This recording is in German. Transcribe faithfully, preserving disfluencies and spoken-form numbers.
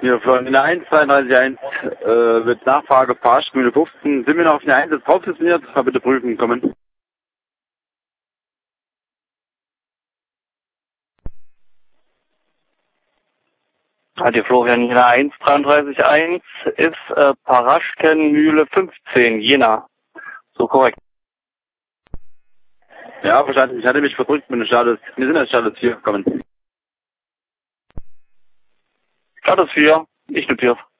Hier, Florian eins, zweiunddreißig eins, äh, wird Nachfrage, Fahrstuhl fünfzehn. Sind wir noch auf der eins jetzt drauf positioniert? Mal bitte prüfen, kommen. Radio Florian Jena eins, dreiunddreißig eins ist äh, Paraschkenmühle fünfzehn, Jena. So korrekt. Ja, verstanden. Ich hatte mich verdrückt mit dem Status. Wir sind als Status vier, kommen. Status vier, ich notiere.